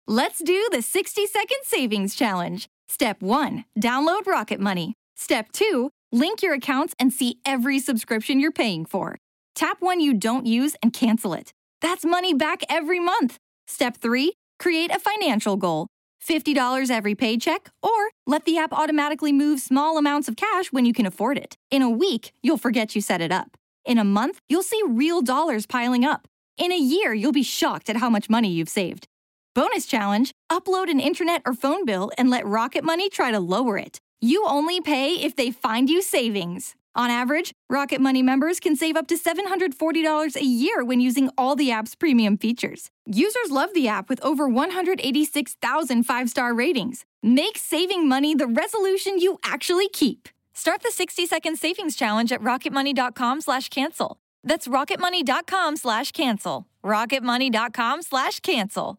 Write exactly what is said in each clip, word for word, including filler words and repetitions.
Let's do the sixty second savings challenge. Step one, download Rocket Money. Step two, link your accounts and see every subscription you're paying for. Tap one you don't use and cancel it. That's money back every month. Step three, create a financial goal. fifty dollars every paycheck, or let the app automatically move small amounts of cash when you can afford it. In a week, you'll forget you set it up. In a month, you'll see real dollars piling up. In a year, you'll be shocked at how much money you've saved. Bonus challenge, upload an internet or phone bill and let Rocket Money try to lower it. You only pay if they find you savings. On average, Rocket Money members can save up to seven hundred forty dollars a year when using all the app's premium features. Users love the app with over one hundred eighty-six thousand five-star ratings. Make saving money the resolution you actually keep. Start the sixty second savings challenge at rocketmoney.com slash cancel. That's rocketmoney.com slash cancel. rocketmoney.com slash cancel.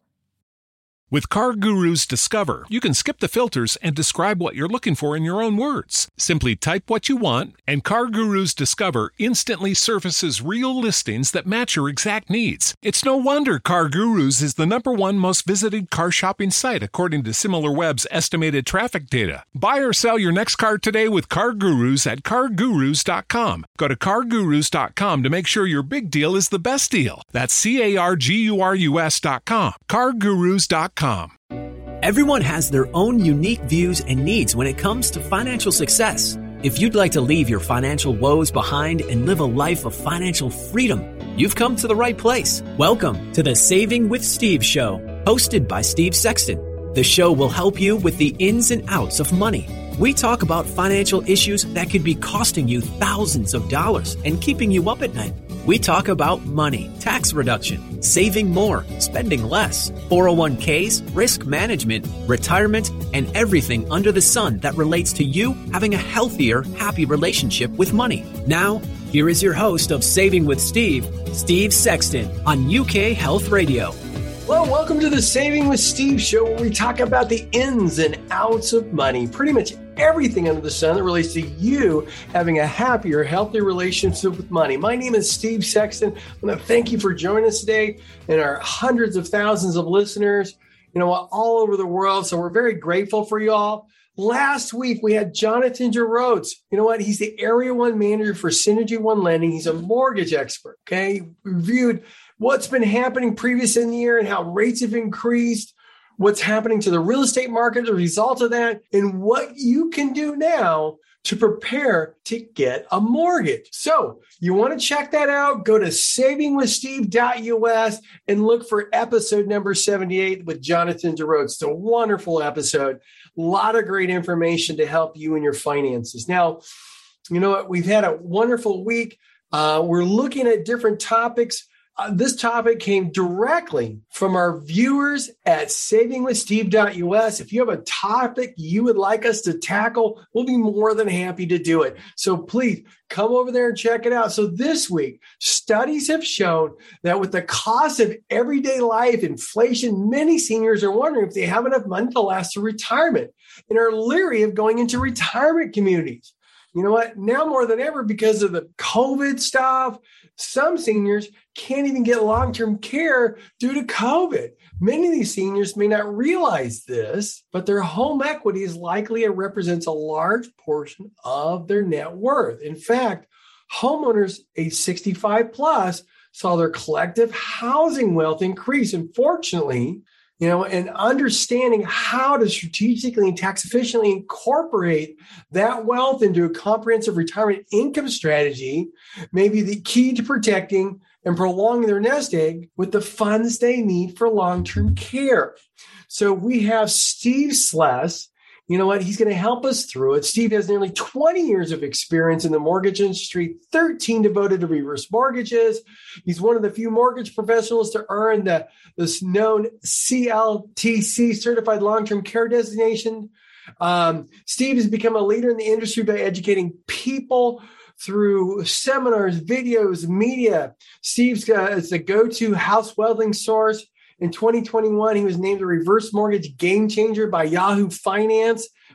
With CarGurus Discover, you can skip the filters and describe what you're looking for in your own words. Simply type what you want, and CarGurus Discover instantly surfaces real listings that match your exact needs. It's no wonder CarGurus is the number one most visited car shopping site according to SimilarWeb's estimated traffic data. Buy or sell your next car today with CarGurus at car gurus dot com. Go to car gurus dot com to make sure your big deal is the best deal. That's C A R G U R U S dot com. car gurus dot com. Everyone has their own unique views and needs when it comes to financial success. If you'd like to leave your financial woes behind and live a life of financial freedom, you've come to the right place. Welcome to the Saving with Steve show, hosted by Steve Sexton. The show will help you with the ins and outs of money. We talk about financial issues that could be costing you thousands of dollars and keeping you up at night. We talk about money, tax reduction, saving more, spending less, four oh one k's, risk management, retirement, and everything under the sun that relates to you having a healthier, happy relationship with money. Now, here is your host of Saving with Steve, Steve Sexton, on U K Health Radio. Well, welcome to the Saving with Steve show, where we talk about the ins and outs of money, pretty much everything under the sun that relates to you having a happier, healthier relationship with money. My name is Steve Sexton. I want to thank you for joining us today and our hundreds of thousands of listeners, you know, all over the world. So we're very grateful for you all. Last week, we had Jonathan Gerodes. You know what? He's the Area One Manager for Synergy One Lending. He's a mortgage expert, okay? We reviewed what's been happening previous in the year and how rates have increased, what's happening to the real estate market as a result of that, and what you can do now to prepare to get a mortgage. So you want to check that out, go to saving with steve dot U S and look for episode number seventy-eight with Jonathan Gerodes. It's a wonderful episode. A lot of great information to help you in your finances. Now, you know what? We've had a wonderful week. Uh, we're looking at different topics. Uh, this topic came directly from our viewers at saving with steve dot U S. If you have a topic you would like us to tackle, we'll be more than happy to do it. So please come over there and check it out. So this week, studies have shown that with the cost of everyday life, inflation, many seniors are wondering if they have enough money to last through retirement and are leery of going into retirement communities. You know what? Now more than ever, because of the COVID stuff, some seniors can't even get long-term care due to COVID. Many of these seniors may not realize this, but their home equity is likely it represents a large portion of their net worth. In fact, homeowners age sixty-five plus saw their collective housing wealth increase. Unfortunately, you know, and understanding how to strategically and tax efficiently incorporate that wealth into a comprehensive retirement income strategy may be the key to protecting and prolonging their nest egg with the funds they need for long-term care. So we have Steve Sless. You know what? He's going to help us through it. Steve has nearly twenty years of experience in the mortgage industry, thirteen devoted to reverse mortgages. He's one of the few mortgage professionals to earn the this known C L T C, Certified Long-Term Care Designation. Um, Steve has become a leader in the industry by educating people through seminars, videos, media. Steve's uh, is the go-to house wealthing source. In twenty twenty-one, he was named a reverse mortgage game changer by Yahoo Finance.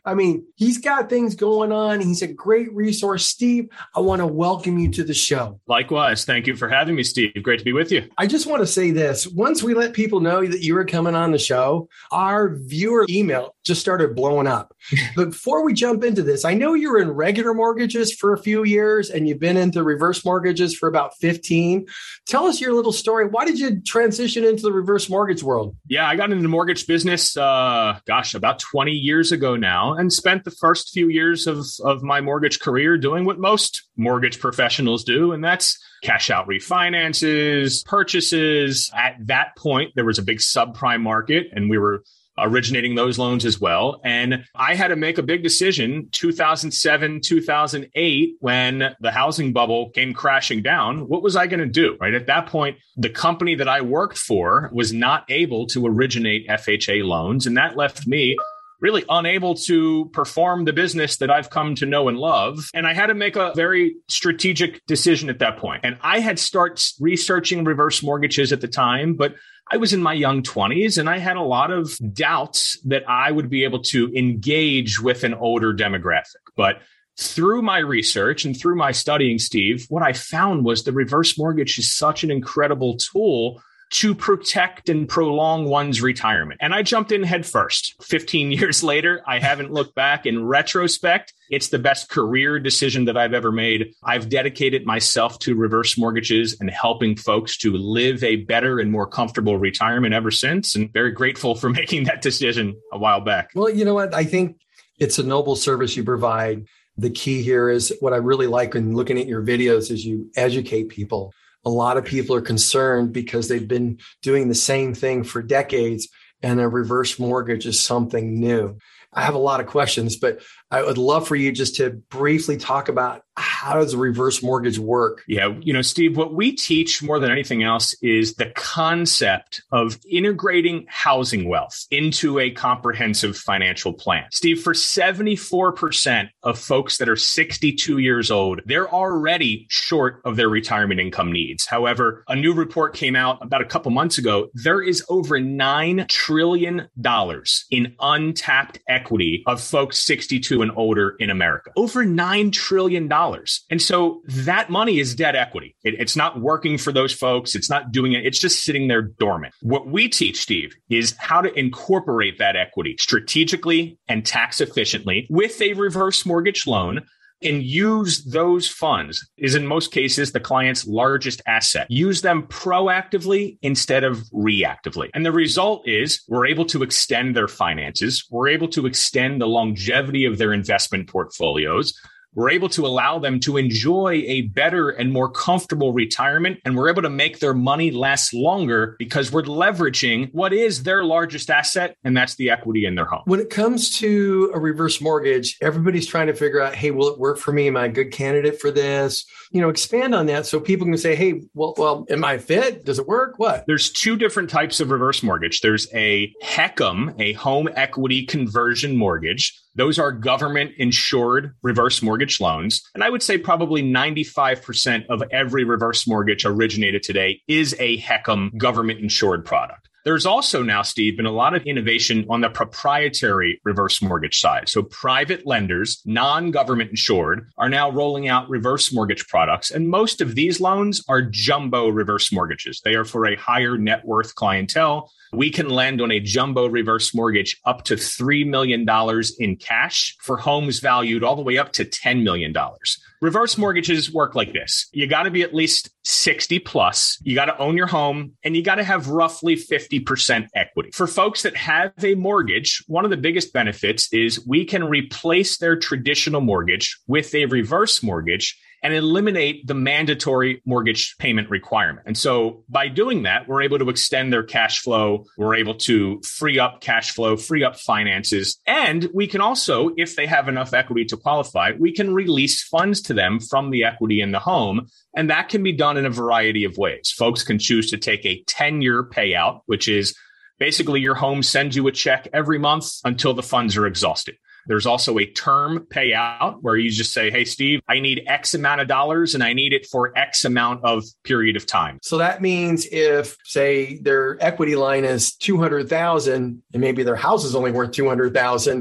I mean, he's got things going on. He's a great resource. Steve, I want to welcome you to the show. Likewise. Thank you for having me, Steve. Great to be with you. I just want to say this. Once we let people know that you were coming on the show, our viewer email just started blowing up. But before we jump into this, I know you were in regular mortgages for a few years and you've been into reverse mortgages for about fifteen. Tell us your little story. Why did you transition into the reverse mortgage world? Yeah, I got into the mortgage business, uh, gosh, about twenty years ago now, and spent the first few years of, of my mortgage career doing what most mortgage professionals do, and that's cash out refinances, purchases. At that point, there was a big subprime market, and we were originating those loans as well. And I had to make a big decision, two thousand seven, two thousand eight, when the housing bubble came crashing down. What was I going to do? Right at that point, the company that I worked for was not able to originate F H A loans. And that left me really unable to perform the business that I've come to know and love. And I had to make a very strategic decision at that point. And I had started researching reverse mortgages at the time, but I was in my young twenties and I had a lot of doubts that I would be able to engage with an older demographic. But through my research and through my studying, Steve, what I found was the reverse mortgage is such an incredible tool to protect and prolong one's retirement. And I jumped in head first. fifteen years later, I haven't looked back. In retrospect, it's the best career decision that I've ever made. I've dedicated myself to reverse mortgages and helping folks to live a better and more comfortable retirement ever since. And very grateful for making that decision a while back. Well, you know what? I think it's a noble service you provide. The key here is what I really like in looking at your videos is you educate people. A lot of people are concerned because they've been doing the same thing for decades and a reverse mortgage is something new. I have a lot of questions, but I would love for you just to briefly talk about how does a reverse mortgage work? Yeah, you know, Steve, what we teach more than anything else is the concept of integrating housing wealth into a comprehensive financial plan. Steve, for seventy-four percent of folks that are sixty-two years old, they're already short of their retirement income needs. However, a new report came out about a couple months ago. There is over nine trillion dollars in untapped equity of folks sixty-two and older in America. Over nine trillion dollars. And so that money is dead equity. It, it's not working for those folks. It's not doing it. It's just sitting there dormant. What we teach, Steve, is how to incorporate that equity strategically and tax efficiently with a reverse mortgage loan and use those funds is in most cases the client's largest asset. Use them proactively instead of reactively. And the result is we're able to extend their finances. We're able to extend the longevity of their investment portfolios. We're able to allow them to enjoy a better and more comfortable retirement. And we're able to make their money last longer because we're leveraging what is their largest asset, and that's the equity in their home. When it comes to a reverse mortgage, everybody's trying to figure out, hey, will it work for me? Am I a good candidate for this? You know, expand on that so people can say, hey, well, well, am I fit? Does it work? What? There's two different types of reverse mortgage. There's a HECM, a home equity conversion mortgage. Those are government insured reverse mortgage loans. And I would say probably ninety-five percent of every reverse mortgage originated today is a HECM government insured product. There's also now, Steve, been a lot of innovation on the proprietary reverse mortgage side. So private lenders, non-government insured, are now rolling out reverse mortgage products. And most of these loans are jumbo reverse mortgages. They are for a higher net worth clientele. We can lend on a jumbo reverse mortgage up to three million dollars in cash for homes valued all the way up to ten million dollars. Reverse mortgages work like this. You got to be at least sixty plus. You got to own your home and you got to have roughly fifty percent equity. For folks that have a mortgage, one of the biggest benefits is we can replace their traditional mortgage with a reverse mortgage and eliminate the mandatory mortgage payment requirement. And so by doing that, we're able to extend their cash flow. We're able to free up cash flow, free up finances. And we can also, if they have enough equity to qualify, we can release funds to them from the equity in the home. And that can be done in a variety of ways. Folks can choose to take a ten-year payout, which is basically your home sends you a check every month until the funds are exhausted. There's also a term payout where you just say, hey, Steve, I need X amount of dollars and I need it for X amount of period of time. So that means if, say, their equity line is two hundred thousand dollars and maybe their house is only worth two hundred thousand dollars,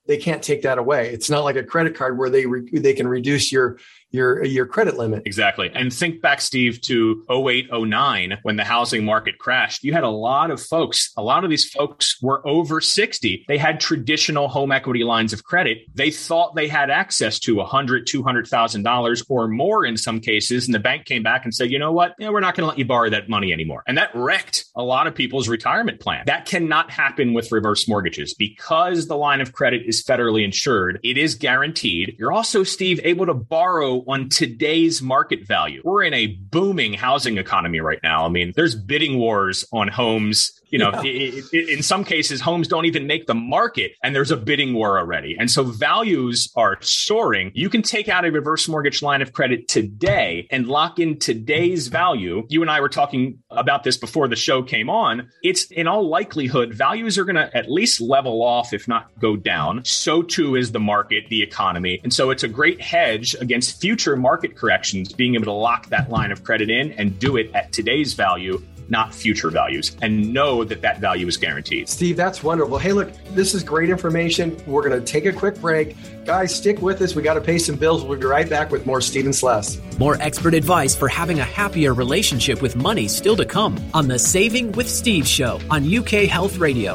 they can't take that away. It's not like a credit card where they re- they can reduce your your your credit limit. Exactly. And think back, Steve, to oh eight, oh nine, when the housing market crashed. You had a lot of folks, a lot of these folks were over sixty. They had traditional home equity lines of credit. They thought they had access to one hundred thousand dollars, two hundred thousand dollars or more in some cases. And the bank came back and said, you know what? Yeah, we're not going to let you borrow that money anymore. And that wrecked a lot of people's retirement plan. That cannot happen with reverse mortgages because the line of credit is federally insured. It is guaranteed. You're also, Steve, able to borrow on today's market value. We're in a booming housing economy right now. I mean, there's bidding wars on homes. You know, yeah. it, it, in some cases, homes don't even make the market and there's a bidding war already. And so values are soaring. You can take out a reverse mortgage line of credit today and lock in today's value. You and I were talking about this before the show came on. It's in all likelihood, values are going to at least level off, if not go down. So too is the market, the economy. And so it's a great hedge against future market corrections, being able to lock that line of credit in and do it at today's value, not future values, and know that that value is guaranteed. Steve, that's wonderful. Hey, look, this is great information. We're going to take a quick break. Guys, stick with us. We got to pay some bills. We'll be right back with more Steve and Celeste. More expert advice for having a happier relationship with money still to come on the Saving with Steve show on U K Health Radio.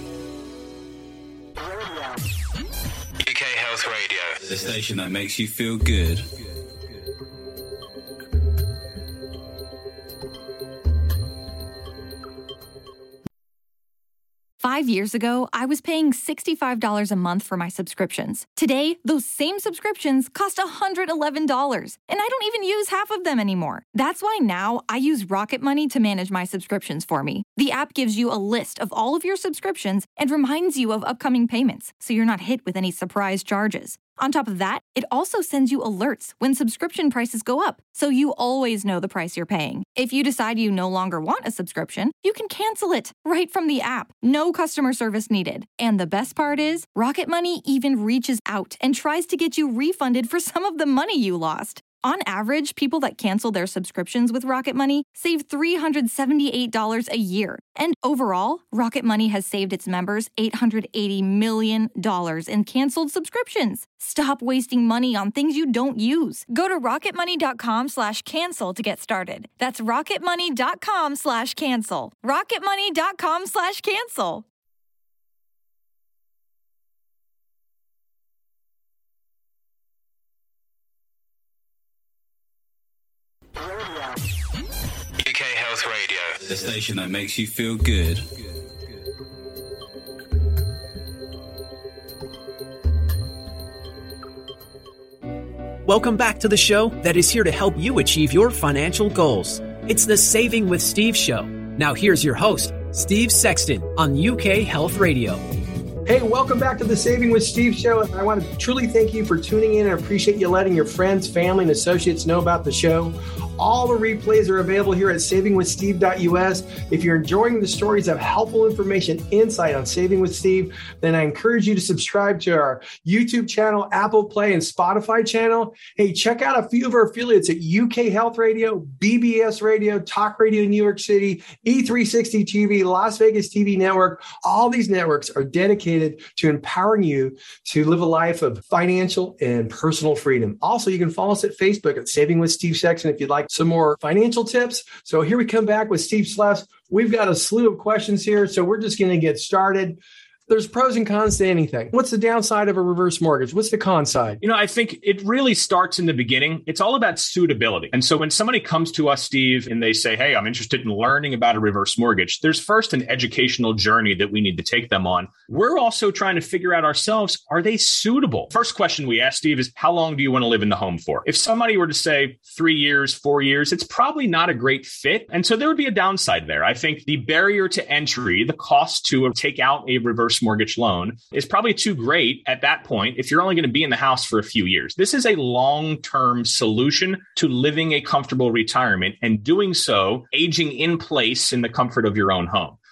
U K Health Radio, the station that makes you feel good. Five years ago, I was paying sixty-five dollars a month for my subscriptions. Today, those same subscriptions cost one hundred eleven dollars, and I don't even use half of them anymore. That's why now I use Rocket Money to manage my subscriptions for me. The app gives you a list of all of your subscriptions and reminds you of upcoming payments, so you're not hit with any surprise charges. On top of that, it also sends you alerts when subscription prices go up, so you always know the price you're paying. If you decide you no longer want a subscription, you can cancel it right from the app. No customer service needed. And the best part is, Rocket Money even reaches out and tries to get you refunded for some of the money you lost. On average, people that cancel their subscriptions with Rocket Money save three hundred seventy-eight dollars a year. And overall, Rocket Money has saved its members eight hundred eighty million dollars in canceled subscriptions. Stop wasting money on things you don't use. Go to rocketmoney.com slash cancel to get started. That's rocketmoney.com slash cancel. rocketmoney.com slash cancel. U K Health Radio, the station that makes you feel good. Welcome back to the show that is here to help you achieve your financial goals. It's the Saving with Steve show. Now here's your host, Steve Sexton on U K Health Radio. Hey, welcome back to the Saving with Steve show. I want to truly thank you for tuning in and appreciate you letting your friends, family, and associates know about the show. All the replays are available here at saving with steve dot u s. If you're enjoying the stories of helpful information, insight on Saving with Steve, then I encourage you to subscribe to our YouTube channel, Apple Play, and Spotify channel. Hey, check out a few of our affiliates at U K Health Radio, B B S Radio, Talk Radio New York City, E three sixty T V, Las Vegas T V Network. All these networks are dedicated to empowering you to live a life of financial and personal freedom. Also, you can follow us at Facebook at Saving with Steve Sexton if you'd like some more financial tips. So here we come back with Steve Celeste. We've got a slew of questions here, so we're just going to get started. There's pros and cons to anything. What's the downside of a reverse mortgage? What's the con side? You know, I think it really starts in the beginning. It's all about suitability. And so when somebody comes to us, Steve, and they say, hey, I'm interested in learning about a reverse mortgage, there's first an educational journey that we need to take them on. We're also trying to figure out ourselves, are they suitable? First question we ask, Steve, is how long do you want to live in the home for? If somebody were to say three years, four years, it's probably not a great fit. And so there would be a downside there. I think the barrier to entry, the cost to take out a reverse mortgage loan is probably too great at that point if you're only going to be in the house for a few years. This is a long-term solution to living a comfortable retirement and doing so aging in place in the comfort of your own home.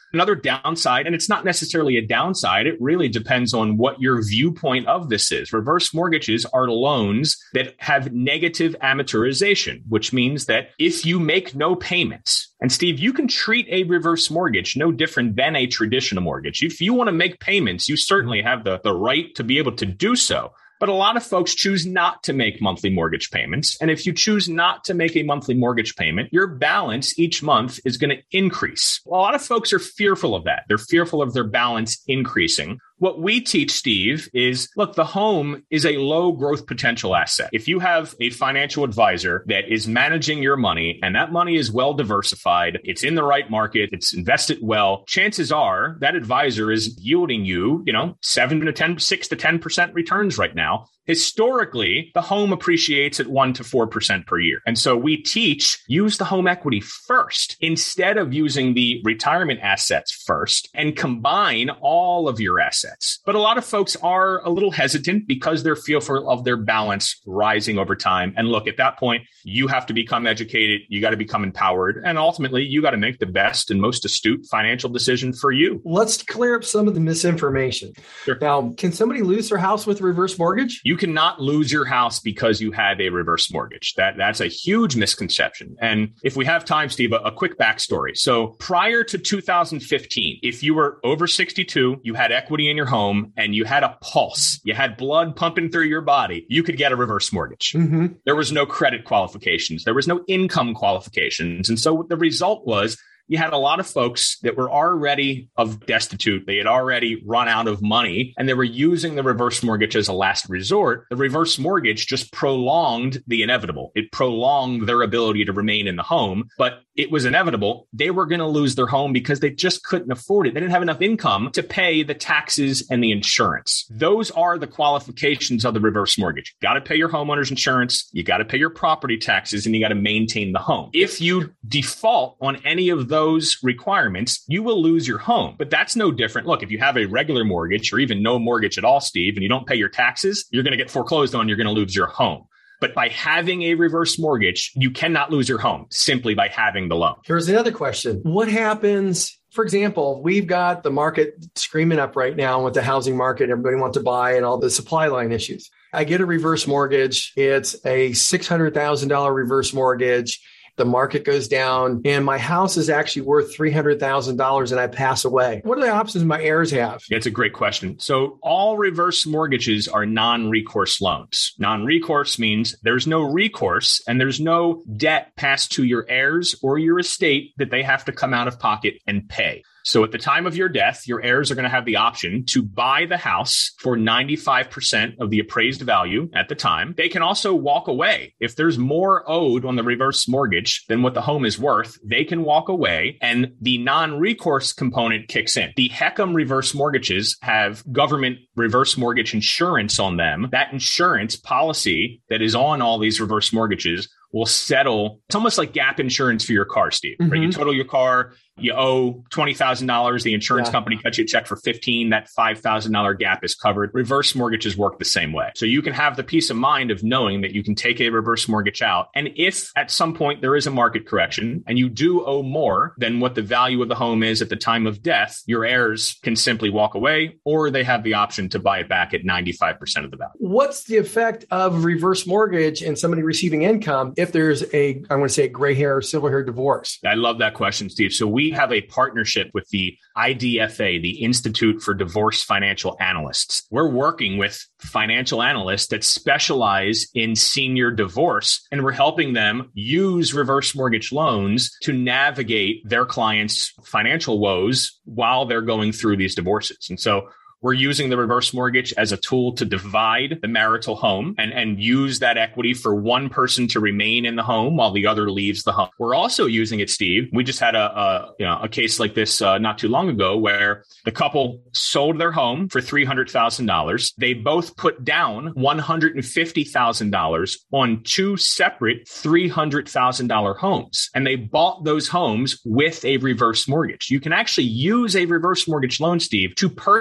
Another downside, and it's not necessarily a downside, it really depends on what your viewpoint of this is. Reverse mortgages are loans that have negative amortization, which means that if you make no payments, and Steve, you can treat a reverse mortgage no different than a traditional mortgage. If you want to make payments, you certainly have the, the right to be able to do so. But a lot of folks choose not to make monthly mortgage payments. And if you choose not to make a monthly mortgage payment, your balance each month is going to increase. A lot of folks are fearful of that. They're fearful of their balance increasing. What we teach, Steve, is, look, the home is a low growth potential asset. If you have a financial advisor that is managing your money and that money is well diversified, it's in the right market, it's invested well, chances are that advisor is yielding you, you know, seven to ten, six to ten percent returns right now. Historically, the home appreciates at one to four percent per year. And so we teach, use the home equity first instead of using the retirement assets first, and combine all of your assets. But a lot of folks are a little hesitant because they're fearful of their balance rising over time. And look, at that point, you have to become educated. You got to become empowered. And ultimately, you got to make the best and most astute financial decision for you. Let's clear up some of the misinformation. Sure. Now, can somebody lose their house with a reverse mortgage? You cannot lose your house because you had a reverse mortgage. That That's a huge misconception. And if we have time, Steve, a, a quick backstory. So prior to two thousand fifteen, if you were over sixty-two, you had equity in your home and you had a pulse, you had blood pumping through your body, you could get a reverse mortgage. Mm-hmm. There was no credit qualifications. There was no income qualifications. And so the result was, you had a lot of folks that were already of destitute. They had already run out of money and they were using the reverse mortgage as a last resort. The reverse mortgage just prolonged the inevitable. It prolonged their ability to remain in the home, but it was inevitable. They were going to lose their home because they just couldn't afford it. They didn't have enough income to pay the taxes and the insurance. Those are the qualifications of the reverse mortgage. You got to pay your homeowner's insurance. You got to pay your property taxes and you got to maintain the home. If you default on any of those those requirements, you will lose your home. But that's no different. Look, if you have a regular mortgage or even no mortgage at all, Steve, and you don't pay your taxes, you're going to get foreclosed on. You're going to lose your home. But by having a reverse mortgage, you cannot lose your home simply by having the loan. Here's another question. What happens, for example, we've got the market screaming up right now with the housing market. Everybody wants to buy and all the supply line issues. I get a reverse mortgage. It's a six hundred thousand dollars reverse mortgage. The market goes down and my house is actually worth three hundred thousand dollars and I pass away. What are the options my heirs have? It's a great question. So all reverse mortgages are non-recourse loans. Non-recourse means there's no recourse and there's no debt passed to your heirs or your estate that they have to come out of pocket and pay. So at the time of your death, your heirs are going to have the option to buy the house for ninety-five percent of the appraised value at the time. They can also walk away. If there's more owed on the reverse mortgage than what the home is worth, they can walk away and the non-recourse component kicks in. The HECM reverse mortgages have government reverse mortgage insurance on them. That insurance policy that is on all these reverse mortgages will settle. It's almost like gap insurance for your car, Steve, mm-hmm. right? You total your car, you owe twenty thousand dollars. The insurance yeah. company cuts you a check for fifteen. That five thousand dollars gap is covered. Reverse mortgages work the same way. So you can have the peace of mind of knowing that you can take a reverse mortgage out. And if at some point there is a market correction and you do owe more than what the value of the home is at the time of death, your heirs can simply walk away or they have the option to buy it back at ninety-five percent of the value. What's the effect of reverse mortgage and somebody receiving income if there's a, I want to say, gray hair or silver hair divorce? I love that question, Steve. So we have a partnership with the I D F A, the Institute for Divorce Financial Analysts. We're working with financial analysts that specialize in senior divorce, and we're helping them use reverse mortgage loans to navigate their clients' financial woes while they're going through these divorces. And so we're using the reverse mortgage as a tool to divide the marital home and, and use that equity for one person to remain in the home while the other leaves the home. We're also using it, Steve. We just had a, a, you know, a case like this uh, not too long ago where the couple sold their home for three hundred thousand dollars. They both put down one hundred fifty thousand dollars on two separate three hundred thousand dollars homes. And they bought those homes with a reverse mortgage. You can actually use a reverse mortgage loan, Steve, to purchase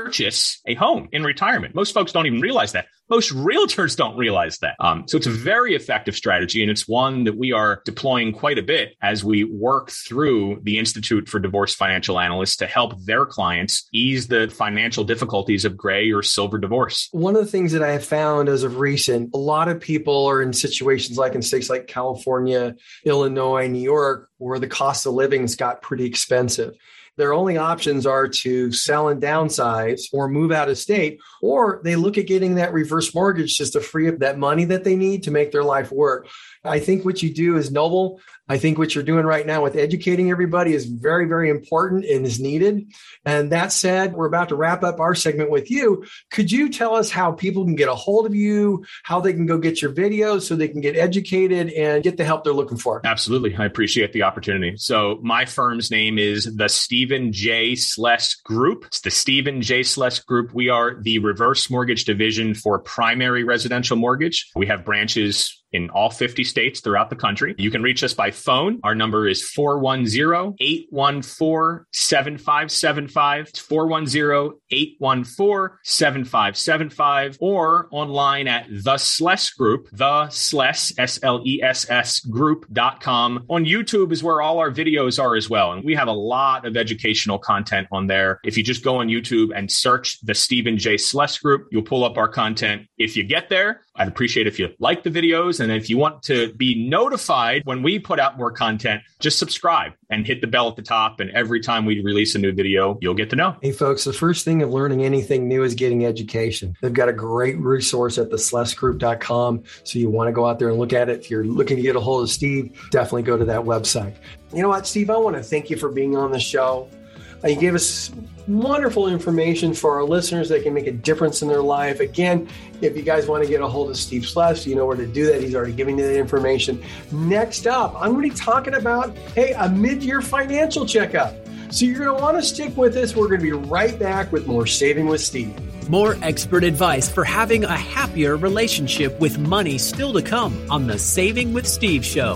purchase a home in retirement. Most folks don't even realize that. Most realtors don't realize that. Um, so it's a very effective strategy, and it's one that we are deploying quite a bit as we work through the Institute for Divorce Financial Analysts to help their clients ease the financial difficulties of gray or silver divorce. One of the things that I have found as of recent, a lot of people are in situations like in states like California, Illinois, New York, where the cost of living's got pretty expensive. Their only options are to sell and downsize or move out of state, or they look at getting that reverse mortgage just to free up that money that they need to make their life work. I think what you do is noble. I think what you're doing right now with educating everybody is very, very important and is needed. And that said, we're about to wrap up our segment with you. Could you tell us how people can get a hold of you, how they can go get your videos so they can get educated and get the help they're looking for? Absolutely. I appreciate the opportunity. So my firm's name is the Stephen J. Sless Group. It's the Stephen J. Sless Group. We are the reverse mortgage division for primary residential mortgage. We have branches in all fifty states throughout the country. You can reach us by phone. Our number is four one zero, eight one four, seven five seven five. It's four one zero, eight one four, seven five seven five, or online at The Sless Group, The Sless, S L E S S group dot com. On YouTube is where all our videos are as well. And we have a lot of educational content on there. If you just go on YouTube and search the Stephen J. Sless Group, you'll pull up our content. If you get there, I'd appreciate if you like the videos. And if you want to be notified when we put out more content, just subscribe and hit the bell at the top. And every time we release a new video, you'll get to know. Hey, folks, the first thing of learning anything new is getting education. They've got a great resource at the sless group dot com. So you want to go out there and look at it. If you're looking to get a hold of Steve, definitely go to that website. You know what, Steve, I want to thank you for being on the show. You gave us wonderful information for our listeners that can make a difference in their life. Again, if you guys want to get a hold of Steve Sless, you know where to do that. He's already giving you that information. Next up, I'm going to be talking about, hey, a mid-year financial checkup. So you're going to want to stick with us. We're going to be right back with more Saving with Steve. More expert advice for having a happier relationship with money still to come on the Saving with Steve show.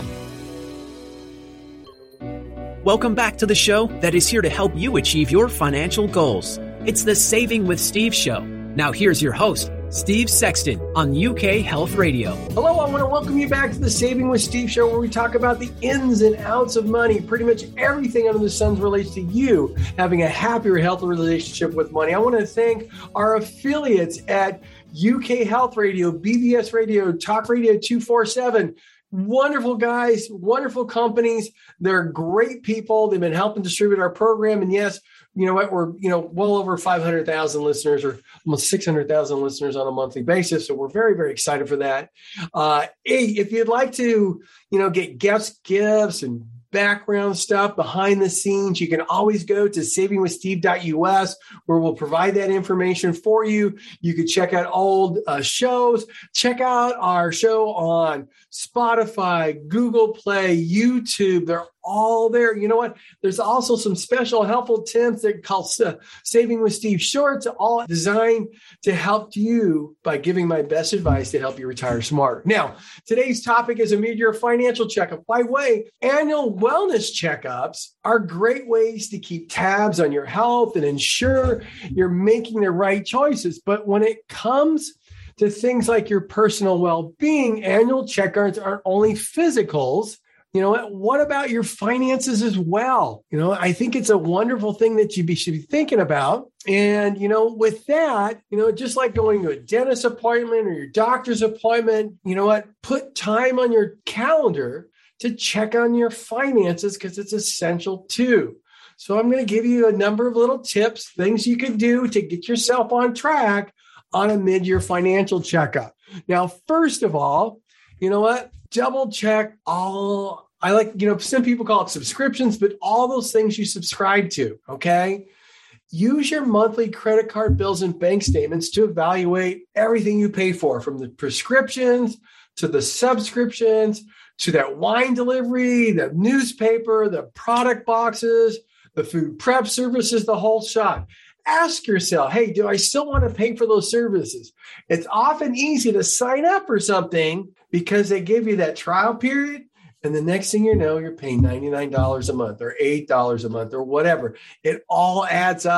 Welcome back to the show that is here to help you achieve your financial goals. It's the Saving with Steve show. Now here's your host, Steve Sexton on U K Health Radio. Hello, I want to welcome you back to the Saving with Steve show, where we talk about the ins and outs of money. Pretty much everything under the sun relates to you having a happier, healthier relationship with money. I want to thank our affiliates at U K Health Radio, B B S Radio, Talk Radio two forty-seven. Wonderful guys, wonderful companies. They're great people. They've been helping distribute our program. And yes, you know what? We're, you know, well over five hundred thousand listeners, or almost six hundred thousand listeners on a monthly basis. So we're very, very excited for that. Uh, hey, if you'd like to, you know, get guest gifts and background stuff behind the scenes, you can always go to saving with steve dot U S, where we'll provide that information for you. You can check out old uh, shows, check out our show on Spotify, Google Play, YouTube. They're all there. You know what? There's also some special helpful tips that call uh, Saving with Steve Shorts, all designed to help you by giving my best advice to help you retire smart. Now, today's topic is a mid-year financial checkup. By the way, annual wellness checkups are great ways to keep tabs on your health and ensure you're making the right choices. But when it comes to things like your personal well-being, annual checkups aren't only physicals. You know, what about your finances as well? You know, I think it's a wonderful thing that you be, should be thinking about. And, you know, with that, you know, just like going to a dentist appointment or your doctor's appointment, you know what, put time on your calendar to check on your finances, because it's essential too. So I'm going to give you a number of little tips, things you can do to get yourself on track on a mid-year financial checkup. Now, first of all, you know what? Double check all, I like, you know, some people call it subscriptions, but all those things you subscribe to, okay? Use your monthly credit card bills and bank statements to evaluate everything you pay for, from the prescriptions to the subscriptions, to that wine delivery, the newspaper, the product boxes, the food prep services, the whole shot. Ask yourself, hey, do I still want to pay for those services? It's often easy to sign up for something because they give you that trial period. And the next thing you know, you're paying ninety-nine dollars a month or eight dollars a month or whatever. It all adds up.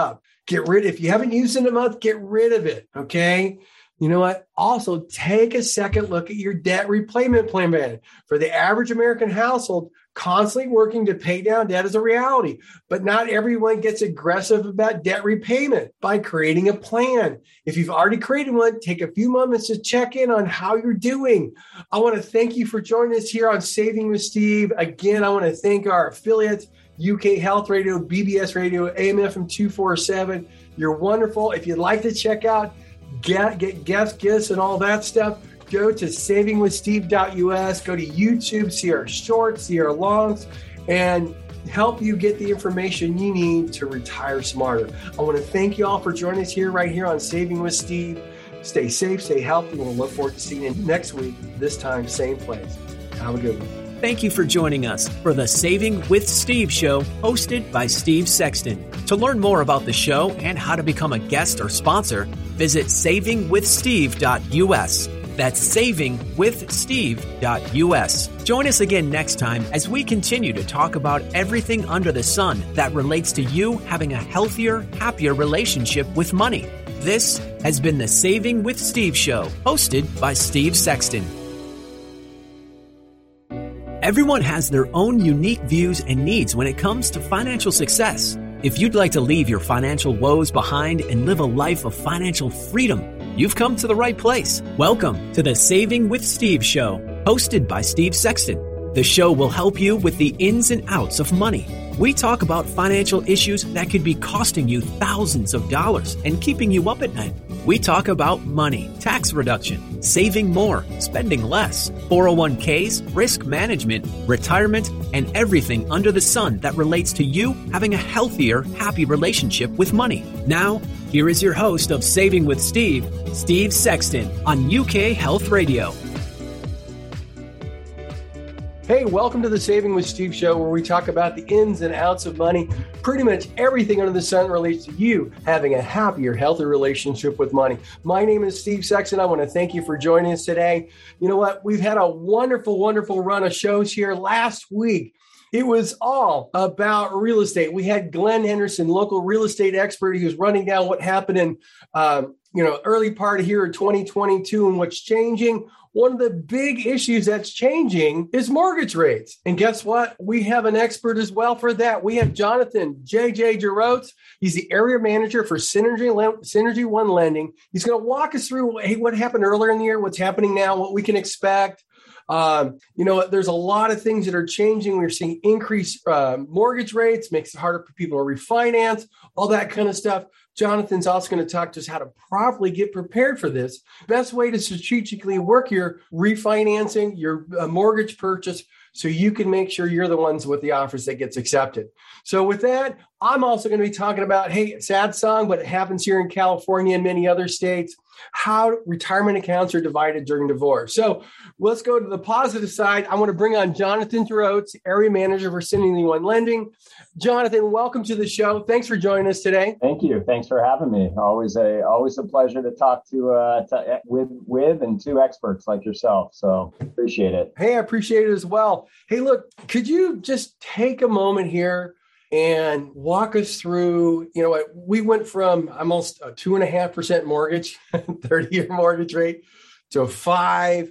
Get rid, if you haven't used it in a month, get rid of it. Okay. You know what? Also, take a second look at your debt repayment plan. For the average American household, constantly working to pay down debt is a reality, but not everyone gets aggressive about debt repayment by creating a plan. If you've already created one, take a few moments to check in on how you're doing. I want to thank you for joining us here on Saving with Steve. Again, I want to thank our affiliates, U K Health Radio, B B S Radio, A M F M two forty-seven. You're wonderful. If you'd like to check out Get, get guest gifts and all that stuff, go to saving with steve dot U S, go to YouTube, see our shorts, see our longs, and help you get the information you need to retire smarter. I want to thank you all for joining us here, right here on Saving with Steve. Stay safe, stay healthy, and we'll look forward to seeing you next week, this time, same place. Have a good one. Thank you for joining us for the Saving with Steve show, hosted by Steve Sexton. To learn more about the show and how to become a guest or sponsor, visit saving with steve dot U S. That's saving with steve dot U S. Join us again next time as we continue to talk about everything under the sun that relates to you having a healthier, happier relationship with money. This has been the Saving with Steve show, hosted by Steve Sexton. Everyone has their own unique views and needs when it comes to financial success. If you'd like to leave your financial woes behind and live a life of financial freedom, you've come to the right place. Welcome to the Saving with Steve show, hosted by Steve Sexton. The show will help you with the ins and outs of money. We talk about financial issues that could be costing you thousands of dollars and keeping you up at night. We talk about money, tax reduction, saving more, spending less, four oh one k's, risk management, retirement, and everything under the sun that relates to you having a healthier, happy relationship with money. Now, here is your host of Saving with Steve, Steve Sexton, on U K Health Radio. Hey, welcome to the Saving with Steve show, where we talk about the ins and outs of money. Pretty much everything under the sun relates to you having a happier, healthier relationship with money. My name is Steve Sexton. I want to thank you for joining us today. You know what? We've had a wonderful, wonderful run of shows here. Last week, it was all about real estate. We had Glenn Henderson, local real estate expert. He was running down what happened in um, you know, early part of here in twenty twenty-two and what's changing. One of the big issues that's changing is mortgage rates. And guess what? We have an expert as well for that. We have Jonathan J J Gerotes. He's the area manager for Synergy, Synergy One Lending. He's going to walk us through, hey, what happened earlier in the year, what's happening now, what we can expect. Um, you know, there's a lot of things that are changing. We're seeing increased uh, mortgage rates, makes it harder for people to refinance, all that kind of stuff. Jonathan's also going to talk to us how to properly get prepared for this. Best way to strategically work your refinancing, your uh, mortgage purchase, so you can make sure you're the ones with the offers that gets accepted. So with that, I'm also going to be talking about, hey, sad song, but it happens here in California and many other states, how retirement accounts are divided during divorce. So let's go to the positive side. I want to bring on Jonathan Gerotes, area manager for Synergy One Lending. Jonathan, welcome to the show. Thanks for joining us today. Thank you. Thanks for having me. Always a always a pleasure to talk to, uh, to with with and two experts like yourself. So appreciate it. Hey, I appreciate it as well. Hey, look, could you just take a moment here and walk us through, you know what, we went from almost a two and a half percent mortgage, thirty year mortgage rate, to a five.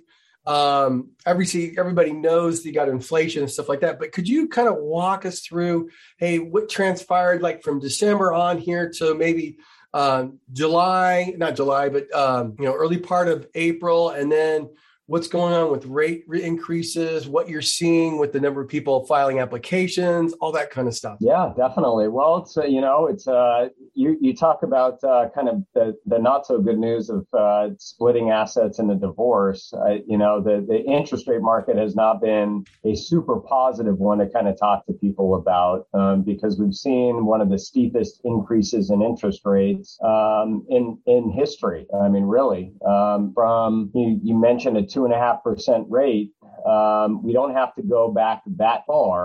Um, every, everybody knows you got inflation and stuff like that, but could you kind of walk us through, hey, what transpired like from December on here to maybe um, July, not July, but, um, you know, early part of April, and then what's going on with rate increases, what you're seeing with the number of people filing applications, all that kind of stuff. Yeah, definitely. Well, it's, uh, you know, it's, uh, you, you talk about uh, kind of the, the not so good news of uh, splitting assets in a divorce. Uh, you know, the, the interest rate market has not been a super positive one to kind of talk to people about um, because we've seen one of the steepest increases in interest rates um, in, in history. I mean, really, um, from, you, you mentioned a two and a half percent rate. Um, we don't have to go back that far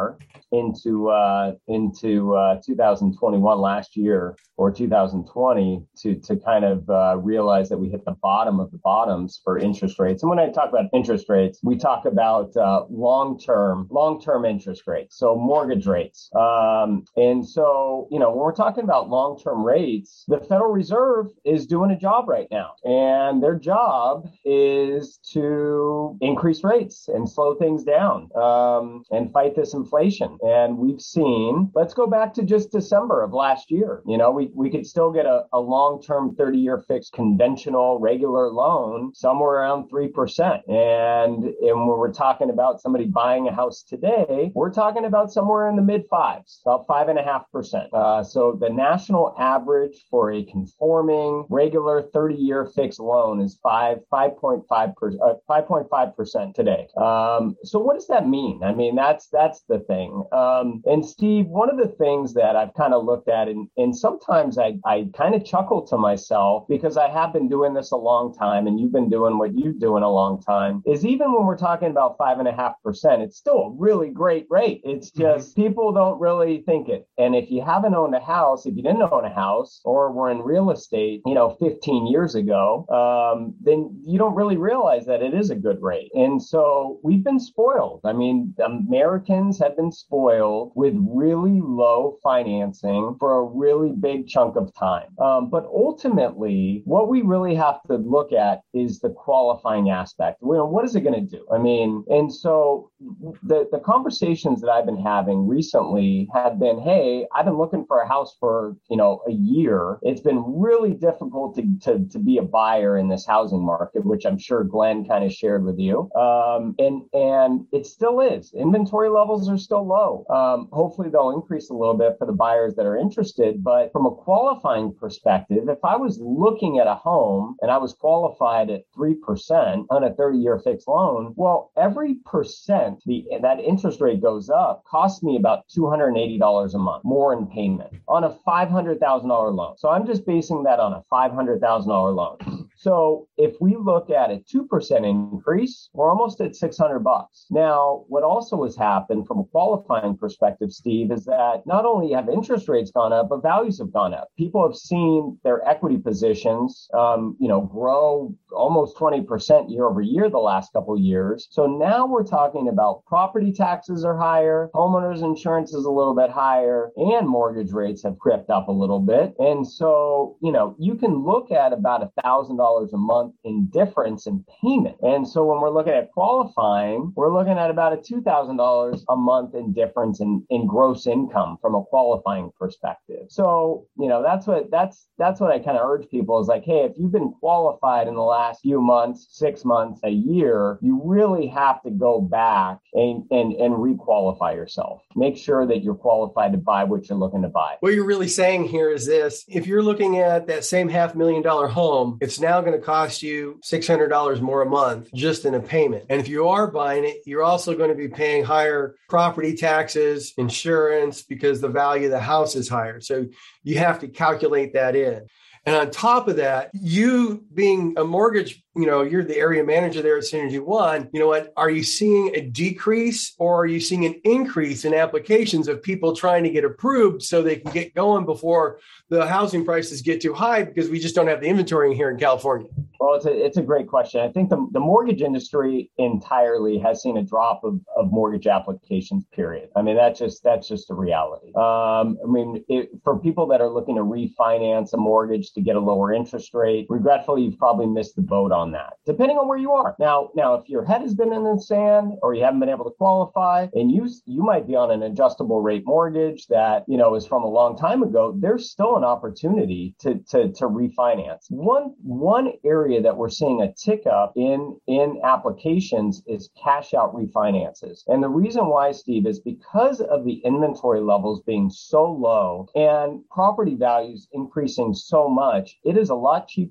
into uh, into uh, two thousand twenty-one last year or two thousand twenty to to kind of uh, realize that we hit the bottom of the bottoms for interest rates. And when I talk about interest rates, we talk about uh, long-term long-term interest rates, so mortgage rates. Um, and so, you know, when we're talking about long-term rates, the Federal Reserve is doing a job right now, and their job is to increase rates and slow things down um, and fight this inflation. And we've seen, let's go back to just December of last year. You know, we, we could still get a, a long-term thirty-year fixed conventional regular loan somewhere around three percent. And, and when we're talking about somebody buying a house today, we're talking about somewhere in the mid fives, about five and a half percent. Uh, so the national average for a conforming regular thirty-year fixed loan is five, five point five percent, uh, five point five percent today. Um, so what does that mean? I mean, that's that's the thing. Um, and Steve, one of the things that I've kind of looked at, and, and sometimes I, I kind of chuckle to myself because I have been doing this a long time, and you've been doing what you're doing a long time, is even when we're talking about five and a half percent, it's still a really great rate. It's just mm-hmm. people don't really think it. And if you haven't owned a house, if you didn't own a house or were in real estate, you know, fifteen years ago, um, then you don't really realize that it is a good rate. And so we've been spoiled. I mean, Americans have been spoiled with really low financing for a really big chunk of time. Um, but ultimately, what we really have to look at is the qualifying aspect. Well, what is it going to do? I mean, and so the, the conversations that I've been having recently have been, hey, I've been looking for a house for, you know, a year. It's been really difficult to, to, to be a buyer in this housing market, which I'm sure Glenn kind of shared with you. Um, and, and it still is. Inventory levels are still low. Um, hopefully they'll increase a little bit for the buyers that are interested. But from a qualifying perspective, if I was looking at a home and I was qualified at three percent on a thirty-year fixed loan, well, every percent the, that interest rate goes up costs me about two hundred eighty dollars a month more in payment on a five hundred thousand dollars loan. So I'm just basing that on a five hundred thousand dollars loan. So if we look at a two percent increase, we're almost at six hundred bucks. Now, what also has happened from a qualifying perspective, Steve, is that not only have interest rates gone up, but values have gone up. People have seen their equity positions, um, you know, grow almost twenty percent year over year the last couple of years. So now we're talking about property taxes are higher, homeowners insurance is a little bit higher, and mortgage rates have crept up a little bit. And so, you know, you can look at about a thousand dollars a month in difference in payment. And so when we're looking at qualifying, we're looking at about a two thousand dollars a month in difference in, in gross income from a qualifying perspective. So, you know, that's what that's that's what I kind of urge people is like, hey, if you've been qualified in the last few months, six months, a year, you really have to go back and, and, and requalify yourself. Make sure that you're qualified to buy what you're looking to buy. What you're really saying here is this: if you're looking at that same half million dollar home, it's now going to cost you six hundred dollars more a month just in a payment. And if you are buying it, you're also going to be paying higher property taxes, insurance, because the value of the house is higher. So you have to calculate that in. And on top of that, you being a mortgage, you know, you're the area manager there at Synergy One, you know what, are you seeing a decrease or are you seeing an increase in applications of people trying to get approved so they can get going before the housing prices get too high because we just don't have the inventory here in California? Well, it's a, it's a great question. I think the, the mortgage industry entirely has seen a drop of, of mortgage applications, period. I mean, that's just that's just a reality. Um, I mean, it, for people that are looking to refinance a mortgage to get a lower interest rate, regretfully, you've probably missed the boat on that, depending on where you are. Now, now, if your head has been in the sand or you haven't been able to qualify and you you might be on an adjustable rate mortgage that, you know, is from a long time ago, there's still an opportunity to, to, to refinance. One, one area that we're seeing a tick up in, in applications is cash out refinances. And the reason why, Steve, is because of the inventory levels being so low and property values increasing so much, it is a lot cheaper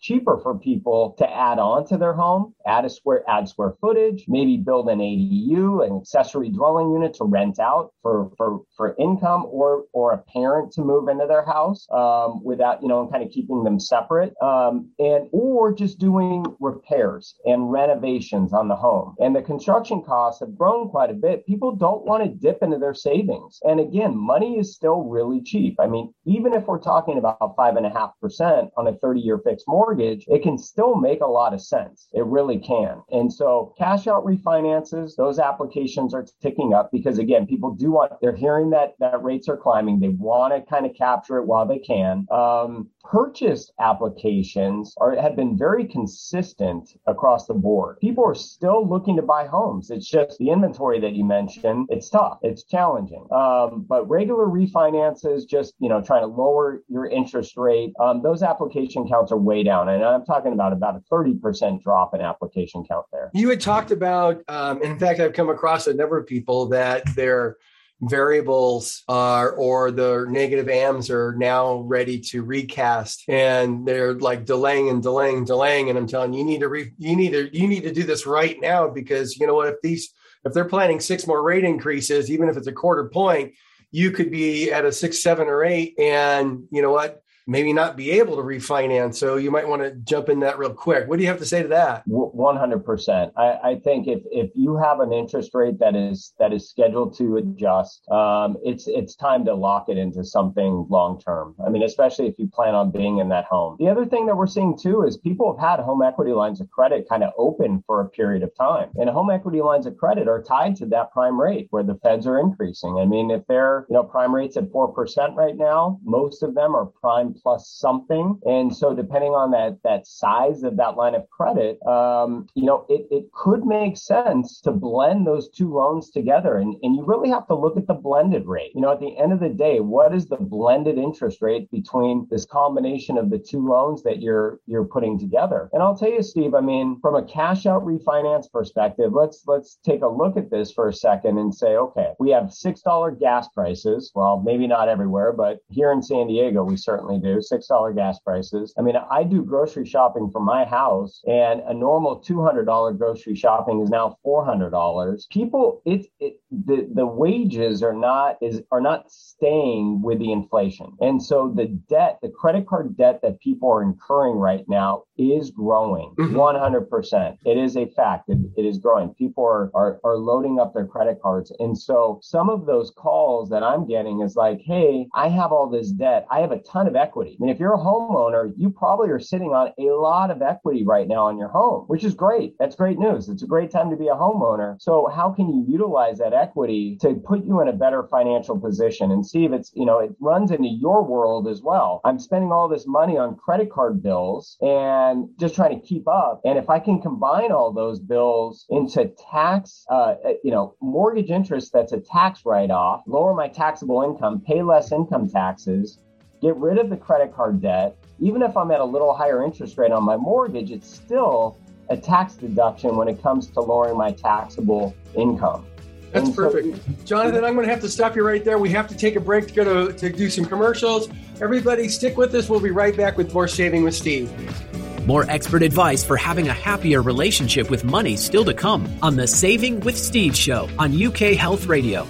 cheaper for people to add on to their home, add a square, add square footage, maybe build an A D U, an accessory dwelling unit to rent out for, for, for income, or, or a parent to move into their house, um, without, you know, kind of keeping them separate, um, and, or just doing repairs and renovations on the home. And the construction costs have grown quite a bit. People don't want to dip into their savings. And again, money is still really cheap. I mean, even if we're talking about five and a half percent on a thirty year fixed mortgage, it can still make a lot of sense. It really can. And so cash out refinances, those applications are ticking up because again, people do want, they're hearing that, that rates are climbing. They want to kind of capture it while they can. Um, purchase applications are, have been very consistent across the board. People are still looking to buy homes. It's just the inventory that you mentioned. It's tough. It's challenging. Um, but regular refinances, just, you know, trying to lower your interest rate, um, those application counts are way down. And I'm talking about about a thirty percent drop in application count there. You had talked about, um, in fact, I've come across a number of people that their variables are, or the negative A Ms are now ready to recast, and they're like delaying and delaying, delaying. And I'm telling you, you need to, re- you need to, you need to do this right now, because you know what, if these, if they're planning six more rate increases, even if it's a quarter point, you could be at a six, seven, or eight, and you know what, maybe not be able to refinance. So you might want to jump in that real quick. What do you have to say to that? one hundred percent. I, I think if, if you have an interest rate that is that is scheduled to adjust, um, it's it's time to lock it into something long term. I mean, especially if you plan on being in that home. The other thing that we're seeing too is people have had home equity lines of credit kind of open for a period of time. And home equity lines of credit are tied to that prime rate where the feds are increasing. I mean, if they're, you know, prime rates at four percent right now, most of them are prime plus something. And so depending on that that size of that line of credit, um, you know, it, it could make sense to blend those two loans together. And, and you really have to look at the blended rate. You know, at the end of the day, what is the blended interest rate between this combination of the two loans that you're you're putting together? And I'll tell you, Steve, I mean, from a cash out refinance perspective, let's let's take a look at this for a second and say, okay, we have six dollars gas prices. Well, maybe not everywhere, but here in San Diego, we certainly do. six dollars gas prices. I mean, I do grocery shopping for my house, and a normal two hundred dollars grocery shopping is now four hundred dollars. People, it, it the the wages are not is are not staying with the inflation, and so the debt, the credit card debt that people are incurring right now is growing. one hundred percent. It is a fact. It, it is growing. People are, are are loading up their credit cards, and so some of those calls that I'm getting is like, hey, I have all this debt. I have a ton of equity. I mean, if you're a homeowner, you probably are sitting on a lot of equity right now on your home, which is great. That's great news. It's a great time to be a homeowner. So how can you utilize that equity to put you in a better financial position? And see if it's, you know, it runs into your world as well. I'm spending all this money on credit card bills and just trying to keep up. And if I can combine all those bills into tax, uh, you know, mortgage interest that's a tax write-off, lower my taxable income, pay less income taxes, get rid of the credit card debt. Even if I'm at a little higher interest rate on my mortgage, it's still a tax deduction when it comes to lowering my taxable income. That's and perfect. So, Jonathan, I'm going to have to stop you right there. We have to take a break to go to, to do some commercials. Everybody stick with us. We'll be right back with more Saving with Steve. More expert advice for having a happier relationship with money still to come on the Saving with Steve show on U K Health Radio.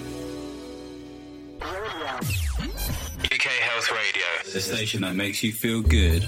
U K Health Radio, the station that makes you feel good.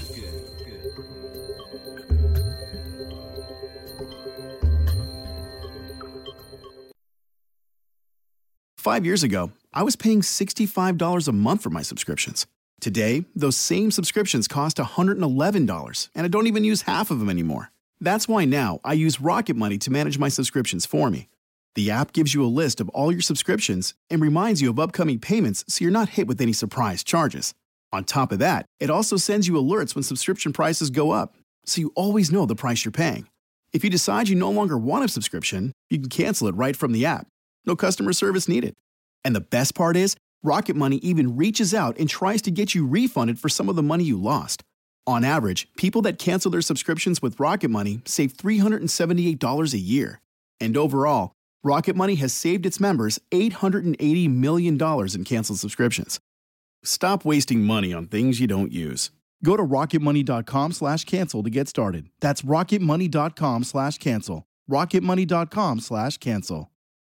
Five years ago, I was paying sixty-five dollars a month for my subscriptions. Today, those same subscriptions cost one hundred eleven dollars, and I don't even use half of them anymore. That's why now I use Rocket Money to manage my subscriptions for me. The app gives you a list of all your subscriptions and reminds you of upcoming payments so you're not hit with any surprise charges. On top of that, it also sends you alerts when subscription prices go up, so you always know the price you're paying. If you decide you no longer want a subscription, you can cancel it right from the app. No customer service needed. And the best part is, Rocket Money even reaches out and tries to get you refunded for some of the money you lost. On average, people that cancel their subscriptions with Rocket Money save three hundred seventy-eight dollars a year. And overall, Rocket Money has saved its members eight hundred eighty million dollars in canceled subscriptions. Stop wasting money on things you don't use. Go to rocketmoney.com slash cancel to get started. That's rocketmoney.com slash cancel. rocketmoney.com slash cancel.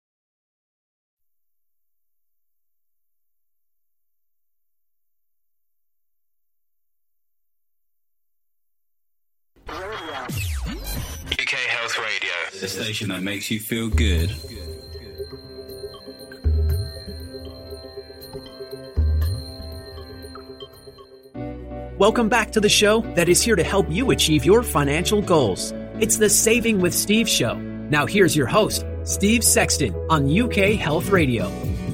U K Health Radio, the station that makes you feel good. Welcome back to the show that is here to help you achieve your financial goals. It's the Saving with Steve show. Now here's your host, Steve Sexton on U K Health Radio.